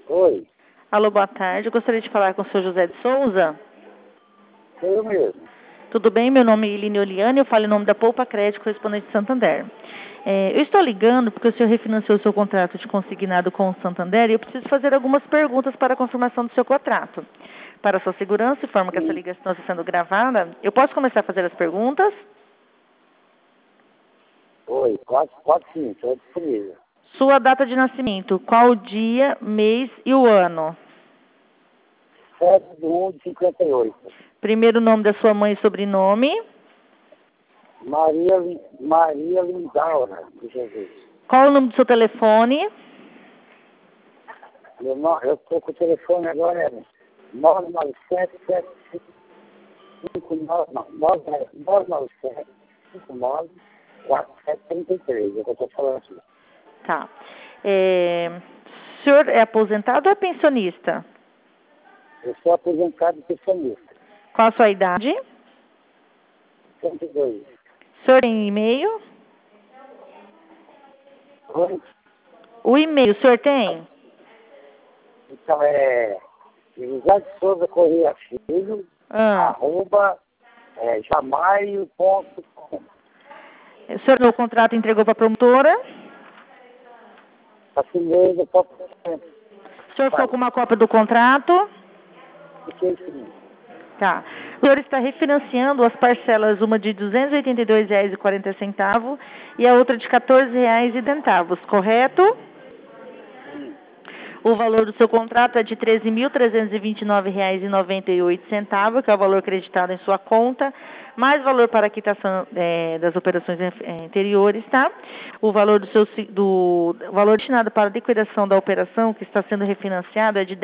Oi, Alô, boa tarde. Eu gostaria de falar com o senhor José de Souza. sou eu mesmo. Tudo bem? Meu nome é Iline Oliane, eu falo em nome da Poupa Crédito, correspondente de Santander. Eu estou ligando porque o senhor refinanciou o seu contrato de consignado com o Santander e eu preciso fazer algumas perguntas para a confirmação do seu contrato. Para a sua segurança, informo que essa Sim. ligação está sendo gravada. Eu posso começar a fazer as perguntas? Oi, pode sim, estou disponível. Sua data de nascimento, qual o dia, mês e o ano? 7/1/58. Primeiro nome da sua mãe e sobrenome. Maria Lindaura de Jesus. Qual o número do seu telefone? Eu estou com o telefone agora, é 997-5947-594733. É o que eu estou falando aqui. Tá. O senhor é aposentado ou é pensionista? Eu sou aposentado e pensionista. Qual a sua idade? 102. O senhor tem e-mail? Oi? O e-mail o senhor tem? Então José de Souza Correia Filho, @ jamaio.com. O senhor no contrato entregou para a promotora? Assinei no próprio tempo. O senhor ficou com uma cópia do contrato? Fiquei sim. Tá. O senhor está refinanciando as parcelas, uma de R$ 282,40 e a outra de R$ 14,00, correto? O valor do seu contrato é de R$ 13.329,98, que é o valor acreditado em sua conta, mais valor para a quitação das operações anteriores, tá? O valor o valor destinado para a liquidação da operação que está sendo refinanciada é de R$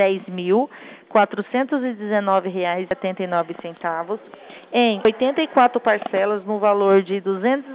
10.419,79 em 84 parcelas no valor de R$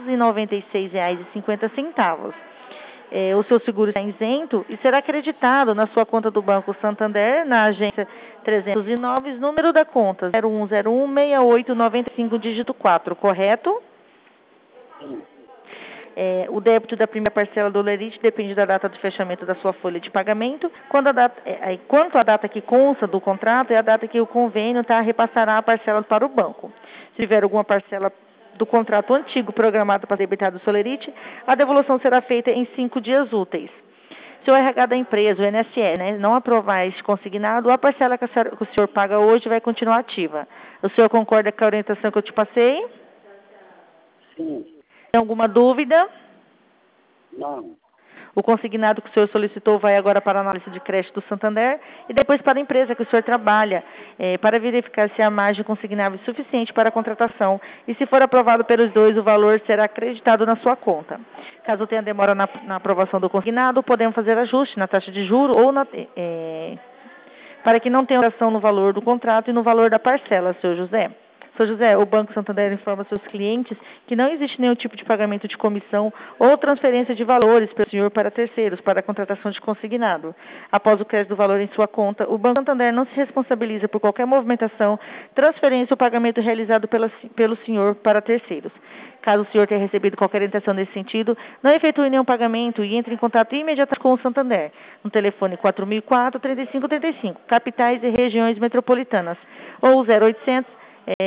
296,50. O seu seguro está isento e será acreditado na sua conta do Banco Santander, na agência 309, número da conta 01016895, dígito 4, correto? Sim. O débito da primeira parcela do lerite depende da data de fechamento da sua folha de pagamento. Quanto à data que consta do contrato, é a data que o convênio repassará a parcela para o banco. Se tiver alguma parcela do contrato antigo programado para debitar do solerite, a devolução será feita em 5 dias úteis. Se o RH da empresa, o INSS, não aprovar este consignado, a parcela que o senhor paga hoje vai continuar ativa. O senhor concorda com a orientação que eu te passei? Sim. Tem alguma dúvida? Não. O consignado que o senhor solicitou vai agora para a análise de crédito do Santander e depois para a empresa que o senhor trabalha, para verificar se a margem consignável é suficiente para a contratação. E se for aprovado pelos dois, o valor será acreditado na sua conta. Caso tenha demora na aprovação do consignado, podemos fazer ajuste na taxa de juro ou para que não tenha alteração no valor do contrato e no valor da parcela, senhor José. Senhor José, o Banco Santander informa seus clientes que não existe nenhum tipo de pagamento de comissão ou transferência de valores pelo senhor para terceiros para a contratação de consignado. Após o crédito do valor em sua conta, o Banco Santander não se responsabiliza por qualquer movimentação, transferência ou pagamento realizado pelo senhor para terceiros. Caso o senhor tenha recebido qualquer orientação nesse sentido, não efetue nenhum pagamento e entre em contato imediatamente com o Santander, no telefone 4004-3535, capitais e regiões metropolitanas, ou 0800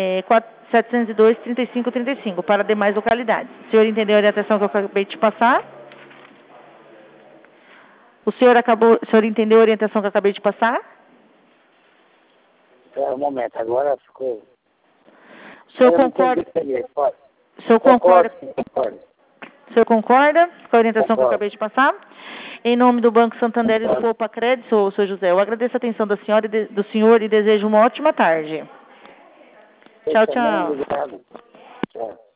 702-3535, para demais localidades. O senhor entendeu a orientação que eu acabei de passar? O senhor entendeu a orientação que eu acabei de passar? Um momento, agora ficou... O senhor concorda? O senhor concorda? O senhor concorda com a orientação que eu acabei de passar? Em nome do Banco Santander e do Poupa Crédito, senhor José, eu agradeço a atenção da senhora do senhor e desejo uma ótima tarde. Tchau, tchau. Obrigado. Tchau.